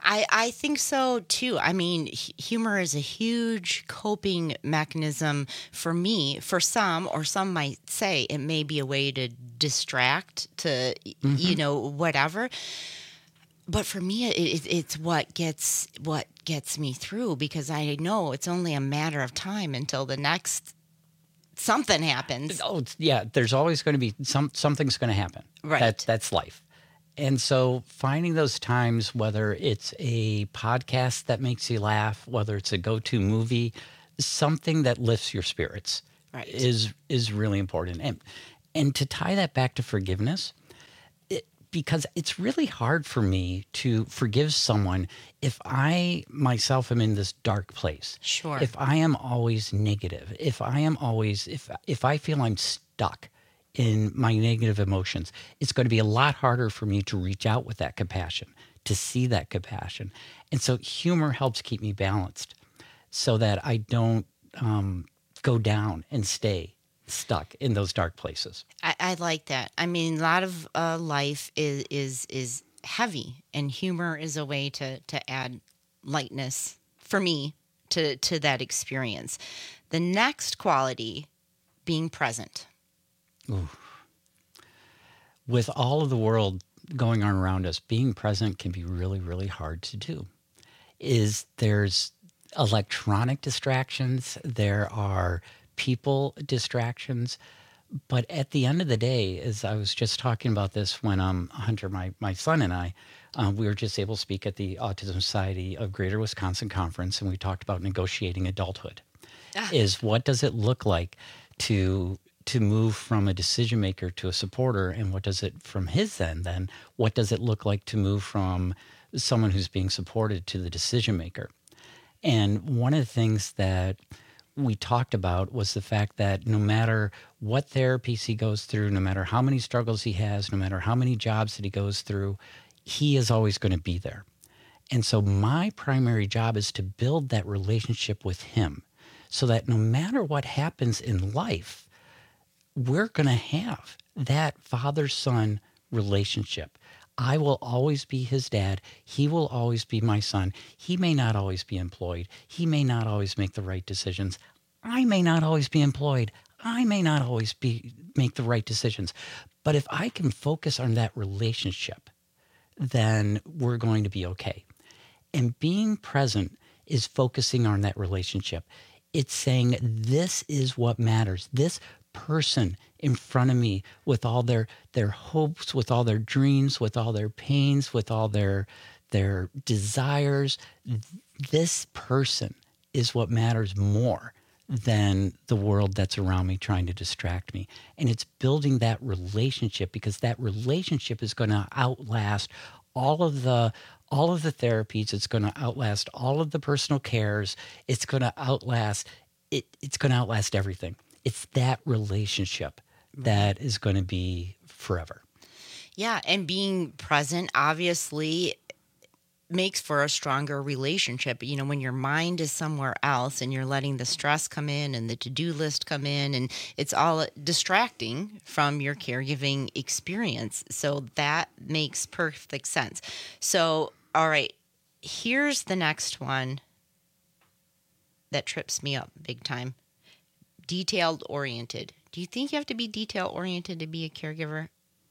I, I think so too. I mean, h- humor is a huge coping mechanism for me. For some, or some might say it may be a way to distract, to, mm-hmm. you know, whatever. But for me, it, it, it's what gets what gets me through, because I know it's only a matter of time until the next something happens. Oh, yeah. There's always going to be some something's going to happen. Right. That, that's life. And so finding those times, whether it's a podcast that makes you laugh, whether it's a go-to movie, something that lifts your spirits, right. is is really important. And and to tie that back to forgiveness, it, because it's really hard for me to forgive someone if I myself am in this dark place. Sure. If I am always negative, if I am always, if if I feel I'm stuck in my negative emotions, it's going to be a lot harder for me to reach out with that compassion, to see that compassion. And so humor helps keep me balanced so that I don't um, go down and stay stuck in those dark places. I, I like that. I mean, a lot of uh, life is, is is heavy, and humor is a way to, to add lightness for me to, to that experience. The next quality, being present. Ooh. With all of the world going on around us, being present can be really, really hard to do. Is there's electronic distractions, there are people distractions, but at the end of the day, as I was just talking about this when um, Hunter, my, my son and I, um, we were just able to speak at the Autism Society of Greater Wisconsin Conference, and we talked about negotiating adulthood. Ah. Is what does it look like to to move from a decision maker to a supporter, and what does it, from his end then, what does it look like to move from someone who's being supported to the decision maker? And one of the things that we talked about was the fact that no matter what therapies he goes through, no matter how many struggles he has, no matter how many jobs that he goes through, he is always going to be there. And so my primary job is to build that relationship with him so that no matter what happens in life, we're going to have that father-son relationship. I will always be his dad. He will always be my son. He may not always be employed. He may not always make the right decisions. I may not always be employed. I may not always be make the right decisions. But if I can focus on that relationship, then we're going to be okay. And being present is focusing on that relationship. It's saying, this is what matters. This person in front of me with all their their hopes, with all their dreams, with all their pains, with all their their desires, this person is what matters more than the world that's around me trying to distract me. And it's building that relationship, because that relationship is going to outlast all of the all of the therapies. It's going to outlast all of the personal cares. It's going to outlast it it's going to outlast everything. It's that relationship that is going to be forever. Yeah, and being present obviously makes for a stronger relationship. You know, when your mind is somewhere else and you're letting the stress come in and the to-do list come in, and it's all distracting from your caregiving experience. So that makes perfect sense. So, all right, here's the next one that trips me up big time. Detailed oriented. Do you think you have to be detail oriented to be a caregiver?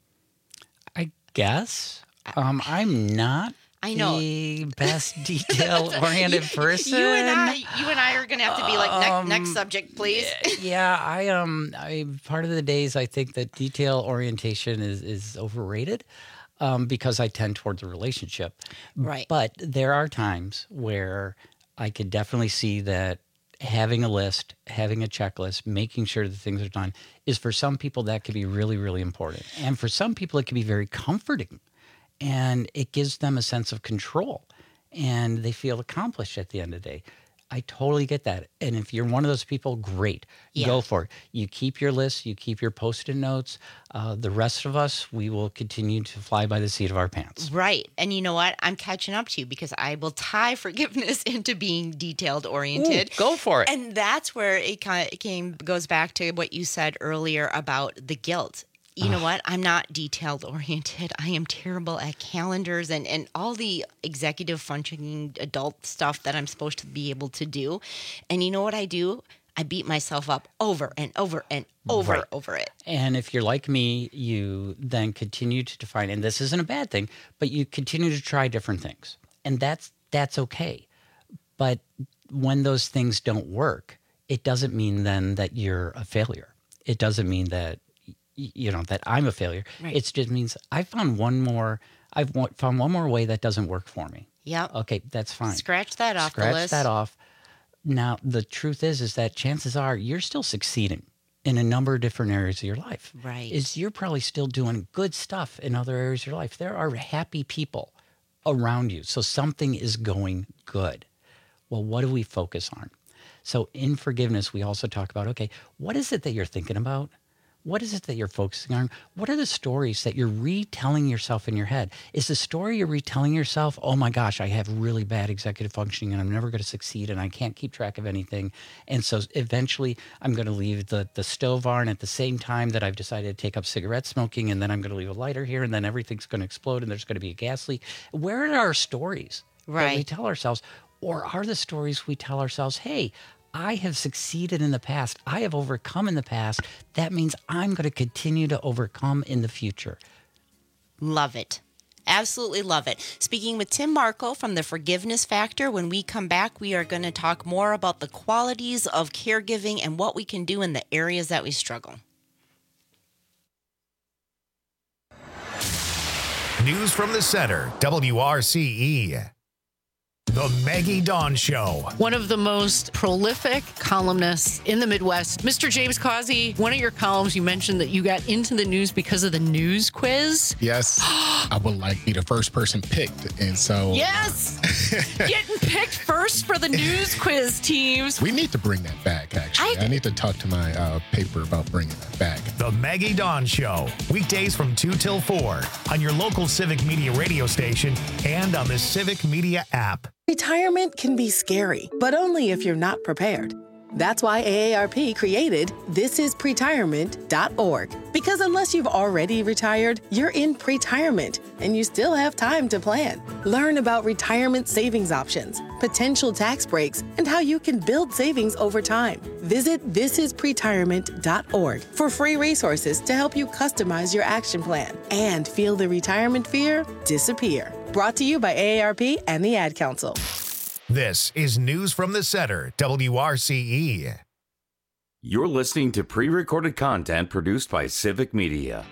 I guess. Um, I'm not I know. the best detail oriented person. You and I, you and I are going to have to be like, Um, next, next subject, please. yeah, I um, I part of the days I think that detail orientation is is overrated, um, because I tend toward the relationship. Right. But there are times where I could definitely see that having a list, having a checklist, making sure that things are done is, for some people, that could be really, really important. And for some people, it can be very comforting, and it gives them a sense of control, and they feel accomplished at the end of the day. I totally get that. And if you're one of those people, great. Yeah. Go for it. You keep your list. You keep your Post-it notes. Uh, the rest of us, we will continue to fly by the seat of our pants. Right. And you know what? I'm catching up to you, because I will tie forgiveness into being detailed oriented. Ooh, go for it. And that's where it kind of came goes back to what you said earlier about the guilt. you know what? I'm not detailed oriented. I am terrible at calendars and, and all the executive functioning adult stuff that I'm supposed to be able to do. And you know what I do? I beat myself up over and over and over Right. over it. And if you're like me, you then continue to define, and this isn't a bad thing, but you continue to try different things. And that's that's okay. But when those things don't work, it doesn't mean then that you're a failure. It doesn't mean that, you know, that I'm a failure. Right. It just means I found one more, I've wa- found one more way that doesn't work for me. Yep. Okay, that's fine. Scratch that off Scratch the list. that off. Now, the truth is, is that chances are you're still succeeding in a number of different areas of your life. Right. Is you're probably still doing good stuff in other areas of your life. There are happy people around you. So something is going good. Well, what do we focus on? So in forgiveness, we also talk about, okay, what is it that you're thinking about? What is it that you're focusing on? What are the stories that you're retelling yourself in your head? Is the story you're retelling yourself, oh my gosh, I have really bad executive functioning and I'm never going to succeed and I can't keep track of anything. And so eventually I'm going to leave the, the stove on at the same time that I've decided to take up cigarette smoking, and then I'm going to leave a lighter here and then everything's going to explode and there's going to be a gas leak. Where are our stories that we Right. tell ourselves? Or are the stories we tell ourselves, hey, I have succeeded in the past. I have overcome in the past. That means I'm going to continue to overcome in the future. Love it. Absolutely love it. Speaking with Tim Markle from The Forgiveness Factor. When we come back, we are going to talk more about the qualities of caregiving and what we can do in the areas that we struggle. News from the center, W R C E. The Maggie Dawn Show. One of the most prolific columnists in the Midwest, Mister James Causey. One of your columns, you mentioned that you got into the news because of the news quiz. Yes, I would like to be the first person picked, and so Yes, getting picked first for the news quiz teams. we need to bring that back. Actually, I, I need to talk to my uh, paper about bringing that back. The Maggie Dawn Show. Weekdays from two till four on your local Civic Media radio station and on the Civic Media app. Retirement can be scary, but only if you're not prepared. That's why A A R P created this is pretirement dot org. Because unless you've already retired, you're in pretirement and you still have time to plan. Learn about retirement savings options, potential tax breaks, and how you can build savings over time. Visit this is pretirement dot org for free resources to help you customize your action plan and feel the retirement fear disappear. Brought to you by A A R P and the Ad Council. This is News from the Center, W R C E. You're listening to pre-recorded content produced by Civic Media.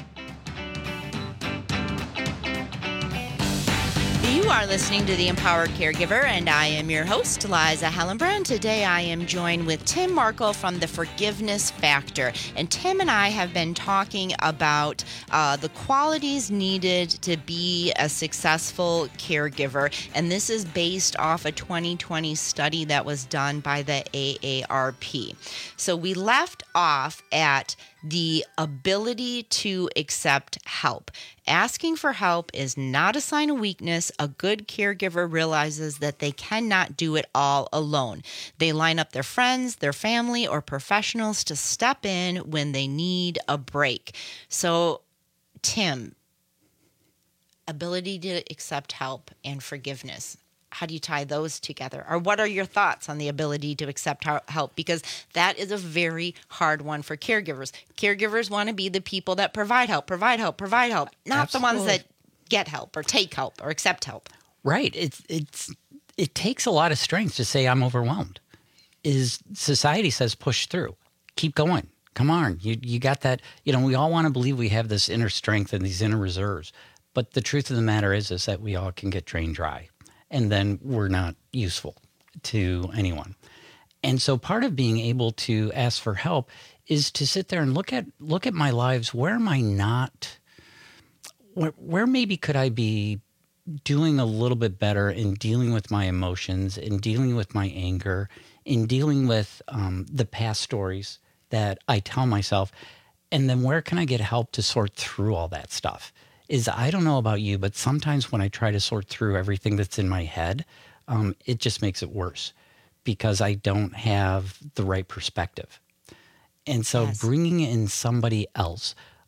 You are listening to The Empowered Caregiver, and I am your host, Liza Hallenbrand. Today I am joined with Tim Markle from The Forgiveness Factor. And Tim and I have been talking about uh, the qualities needed to be a successful caregiver. And this is based off a twenty twenty study that was done by the A A R P. So we left off at the ability to accept help. Asking for help is not a sign of weakness. A good caregiver realizes that they cannot do it all alone. They line up their friends, their family, or professionals to step in when they need a break. So, Tim, ability to accept help and forgiveness. How do you tie those together? Or what are your thoughts on the ability to accept help? Because that is a very hard one for caregivers. Caregivers want to be the people that provide help, provide help, provide help, not Absolutely. the ones that get help or take help or accept help. Right. It's it's it takes a lot of strength to say I'm overwhelmed. Is society says push through. Keep going. Come on. You you got that, you know, we all want to believe we have this inner strength and these inner reserves. But the truth of the matter is is that we all can get drained dry. And then we're not useful to anyone. And so part of being able to ask for help is to sit there and look at look at my lives. Where am I not? Where, where maybe could I be doing a little bit better in dealing with my emotions, in dealing with my anger, in dealing with um, the past stories that I tell myself? And then where can I get help to sort through all that stuff? Is I don't know about you, but sometimes when I try to sort through everything that's in my head, um, it just makes it worse because I don't have the right perspective. And so Yes. bringing in somebody else,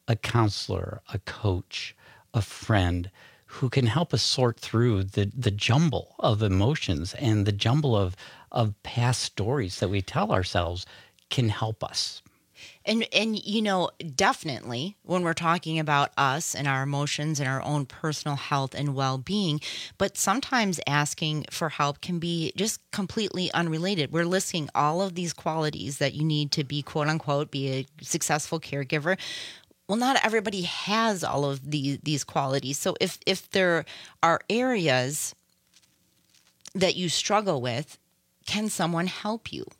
a counselor, a coach, a friend who can help us sort through the, the jumble of emotions and the jumble of, of past stories that we tell ourselves can help us. And, and you know, definitely when we're talking about us and our emotions and our own personal health and well-being, but sometimes asking for help can be just completely unrelated. We're listing all of these qualities that you need to be, quote unquote, be a successful caregiver. Well, not everybody has all of these, these qualities. So if, if there are areas that you struggle with, can someone help you?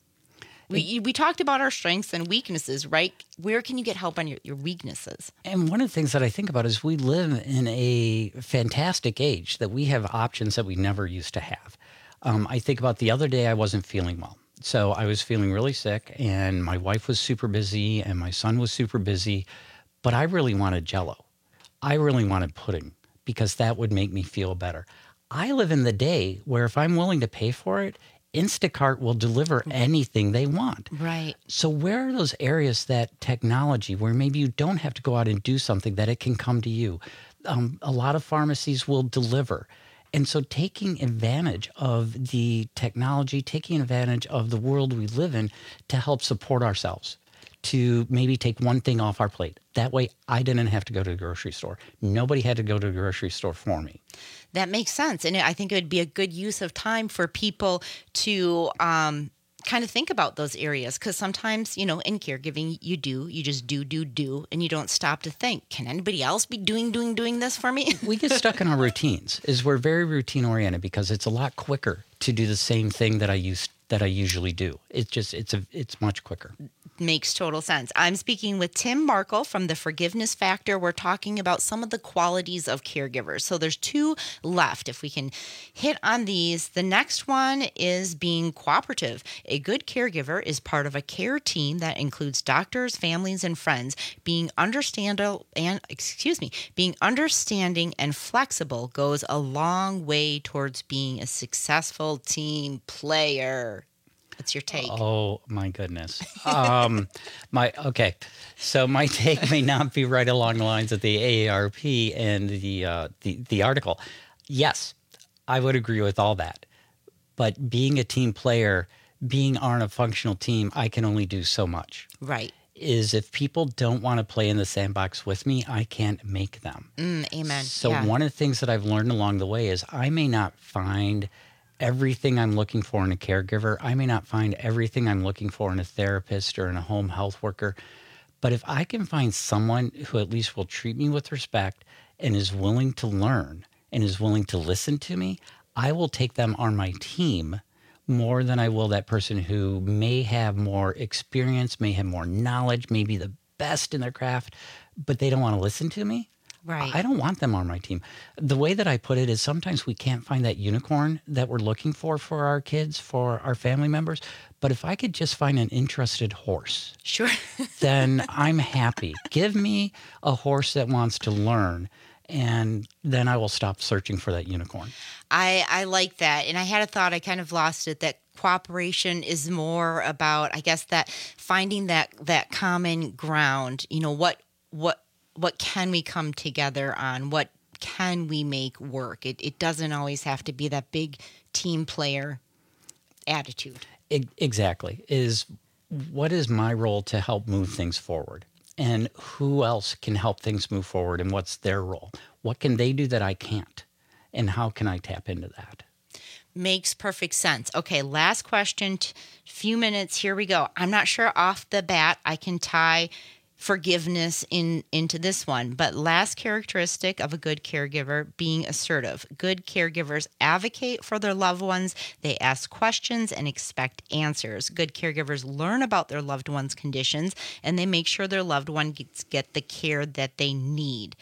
We we talked about our strengths and weaknesses, right? Where can you get help on your, your weaknesses? And one of the things that I think about is we live in a fantastic age that we have options that we never used to have. Um, I think about the other day I wasn't feeling well. So I was feeling really sick and my wife was super busy and my son was super busy, but I really wanted Jell-O. I really wanted pudding because that would make me feel better. I live in the day where if I'm willing to pay for it, Instacart will deliver anything they want. Right. So where are those areas that technology, where maybe you don't have to go out and do something, that it can come to you? Um, a lot of pharmacies will deliver. And so taking advantage of the technology, taking advantage of the world we live in to help support ourselves, to maybe take one thing off our plate. That way I didn't have to go to the grocery store. Nobody had to go to the grocery store for me. That makes sense. And I think it would be a good use of time for people to um, kind of think about those areas. Because sometimes, you know, in caregiving, you do, you just do, do, do, and you don't stop to think, can anybody else be doing, doing, doing this for me? We get stuck in our routines. Is we're very routine oriented because it's a lot quicker to do the same thing that I used that I usually do. It's just, it's a, it's much quicker. Makes total sense. I'm speaking with Tim Markle from The Forgiveness Factor. We're talking about some of the qualities of caregivers. So there's two left. If we can hit on these, the next one is being cooperative. A good caregiver is part of a care team that includes doctors, families, and friends. Being understandable and excuse me, being understanding and flexible goes a long way towards being a successful team player. What's your take? Oh my goodness. Um, my okay. So my take may not be right along the lines of the A A R P and the uh, the the article. Yes, I would agree with all that. But being a team player, being on a functional team, I can only do so much. Right. Is if people don't want to play in the sandbox with me, I can't make them. Mm, amen. So yeah. one of the things that I've learned along the way is I may not find everything I'm looking for in a caregiver. I may not find everything I'm looking for in a therapist or in a home health worker. But if I can find someone who at least will treat me with respect and is willing to learn and is willing to listen to me, I will take them on my team more than I will that person who may have more experience, may have more knowledge, may be the best in their craft, but they don't want to listen to me. Right. I don't want them on my team. The way that I put it is sometimes we can't find that unicorn that we're looking for for our kids, for our family members. But if I could just find an interested horse, sure, then I'm happy. Give me a horse that wants to learn, and then I will stop searching for that unicorn. I, I like that. And I had a thought, I kind of lost it, that cooperation is more about, I guess, that finding that, that common ground. You know, what what what can we come together on? What can we make work? It it doesn't always have to be that big team player attitude. It, exactly. Is what is my role to help move things forward? And who else can help things move forward, and what's their role? What can they do that I can't? And how can I tap into that? Makes perfect sense. Okay, last question. T- few minutes. Here we go. I'm not sure off the bat I can tie forgiveness in into this one, but last characteristic of a good caregiver, being assertive. Good caregivers advocate for their loved ones. They ask questions and expect answers. Good caregivers learn about their loved one's conditions, and they make sure their loved one gets get the care that they need.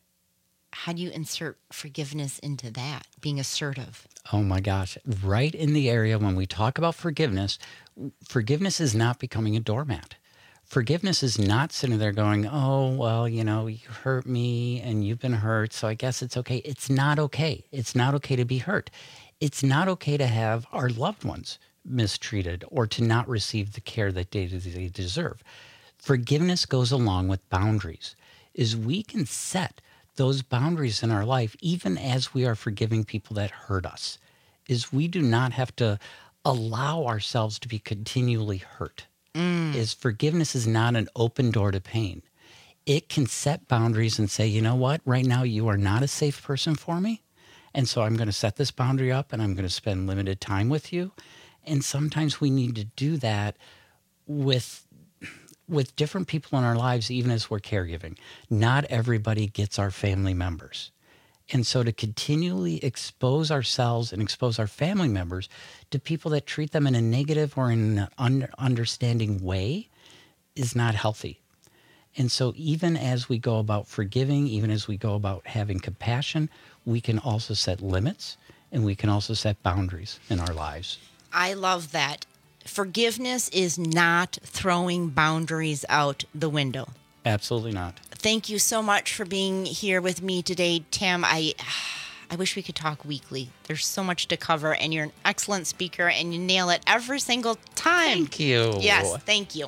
How do you insert forgiveness into that, being assertive? Oh my gosh. Right in the area when we talk about forgiveness, forgiveness is not becoming a doormat. Forgiveness is not sitting there going, oh, well, you know, you hurt me and you've been hurt, so I guess it's okay. It's not okay. It's not okay to be hurt. It's not okay to have our loved ones mistreated or to not receive the care that they, they deserve. Forgiveness goes along with boundaries. is we can set those boundaries in our life, even as we are forgiving people that hurt us, is we do not have to allow ourselves to be continually hurt. Mm. Is forgiveness is not an open door to pain. It can set boundaries and say, you know what, right now you are not a safe person for me. And so I'm going to set this boundary up and I'm going to spend limited time with you. And sometimes we need to do that with with different people in our lives, even as we're caregiving. Not everybody gets our family members. And so to continually expose ourselves and expose our family members to people that treat them in a negative or in an un- understanding way is not healthy. And so even as we go about forgiving, even as we go about having compassion, we can also set limits and we can also set boundaries in our lives. I love that. Forgiveness is not throwing boundaries out the window. Absolutely not. Thank you so much for being here with me today, Tim. I I wish we could talk weekly. There's so much to cover, and you're an excellent speaker, and you nail it every single time. Thank you. Yes, thank you.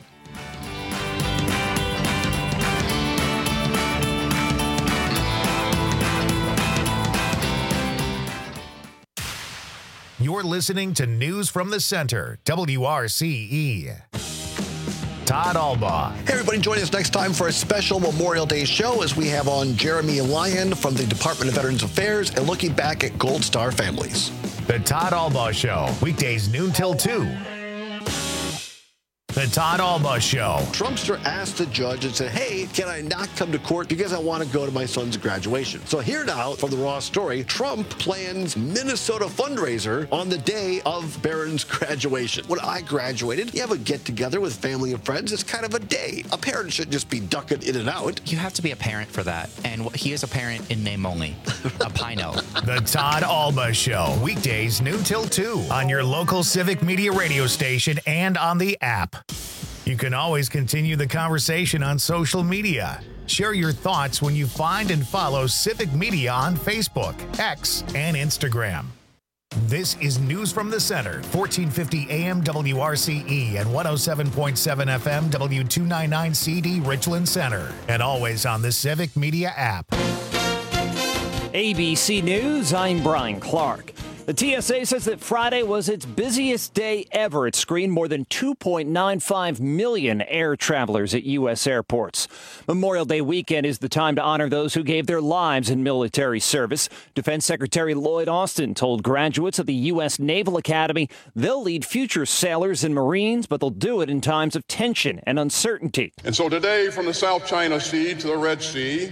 You're listening to News from the Center, W R C E. Todd Albaugh. Hey, everybody, join us next time for a special Memorial Day show as we have on Jeremy Lyon from the Department of Veterans Affairs and looking back at Gold Star families. The Todd Albaugh Show, weekdays noon till two. The Todd Albaugh Show. Trumpster asked the judge and said, hey, can I not come to court because I want to go to my son's graduation? So here now from the Raw story, Trump plans Minnesota fundraiser on the day of Barron's graduation. When I graduated, you have a get-together with family and friends. It's kind of a day. A parent should just be ducking in and out. You have to be a parent for that. And he is a parent in name only. A Pino. The Todd Albaugh Show, weekdays noon till two on your local Civic Media radio station and on the app. You can always continue the conversation on social media. Share your thoughts when you find and follow Civic Media on Facebook, X, and Instagram. This is News from the Center, fourteen fifty A M W R C E and one oh seven point seven F M W two ninety-nine C D Richland Center, and always on the Civic Media app. A B C News, I'm Brian Clark. The T S A says that Friday was its busiest day ever. It screened more than two point nine five million air travelers at U S airports. Memorial Day weekend is the time to honor those who gave their lives in military service. Defense Secretary Lloyd Austin told graduates of the U S Naval Academy they'll lead future sailors and Marines, but they'll do it in times of tension and uncertainty. And so today, from the South China Sea to the Red Sea,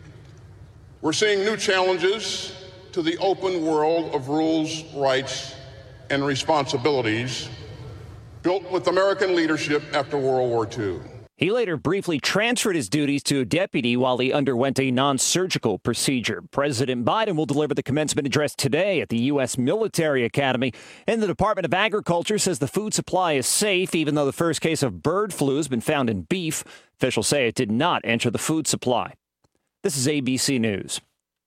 we're seeing new challenges to the open world of rules, rights, and responsibilities built with American leadership after World War Two. He later briefly transferred his duties to a deputy while he underwent a non-surgical procedure. President Biden will deliver the commencement address today at the U S Military Academy. And the Department of Agriculture says the food supply is safe, even though the first case of bird flu has been found in beef. Officials say it did not enter the food supply. This is A B C News.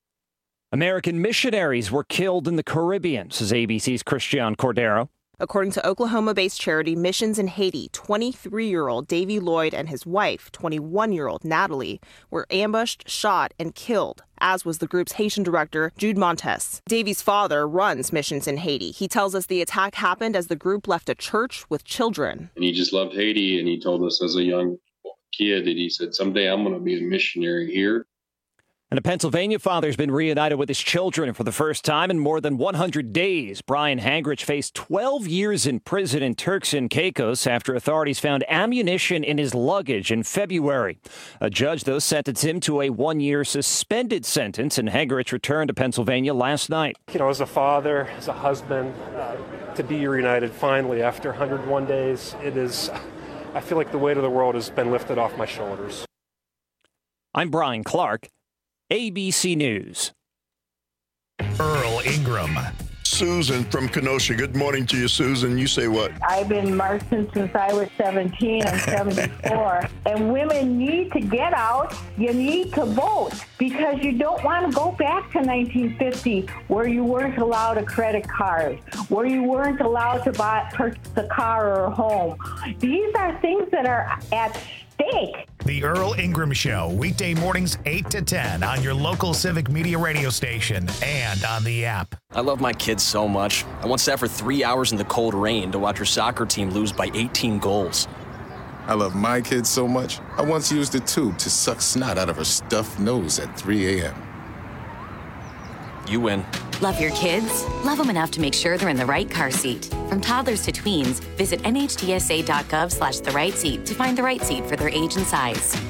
American missionaries were killed in the Caribbean, says A B C's Christian Cordero. According to Oklahoma-based charity Missions in Haiti, twenty-three-year-old Davy Lloyd and his wife, twenty-one-year-old Natalie, were ambushed, shot, and killed, as was the group's Haitian director, Jude Montes. Davy's father runs Missions in Haiti. He tells us the attack happened as the group left a church with children. And he just loved Haiti, and he told us as a young kid that he said, someday I'm going to be a missionary here. And a Pennsylvania father has been reunited with his children for the first time in more than one hundred days. Brian Hangrich faced twelve years in prison in Turks and Caicos after authorities found ammunition in his luggage in February. A judge, though, sentenced him to a one-year suspended sentence, and Hangrich returned to Pennsylvania last night. You know, as a father, as a husband, uh, to be reunited finally after one hundred one days, it is, I feel like the weight of the world has been lifted off my shoulders. I'm Brian Clark. A B C News. Earl Ingram. Susan from Kenosha. Good morning to you, Susan. You say what? I've been marching since I was seventeen. I'm seventy-four. And women need to get out. You need to vote because you don't want to go back to nineteen fifty where you weren't allowed a credit card, where you weren't allowed to buy, purchase a car or a home. These are things that are at stake. The Earl Ingram Show, weekday mornings eight to ten on your local Civic Media radio station and on the app. I love my kids so much. I once sat for three hours in the cold rain to watch her soccer team lose by eighteen goals. I love my kids so much, I once used a tube to suck snot out of her stuffed nose at three a.m. You win. Love your kids? Love them enough to make sure they're in the right car seat. From toddlers to tweens, visit N H T S A dot gov slash the right seat to find the right seat for their age and size.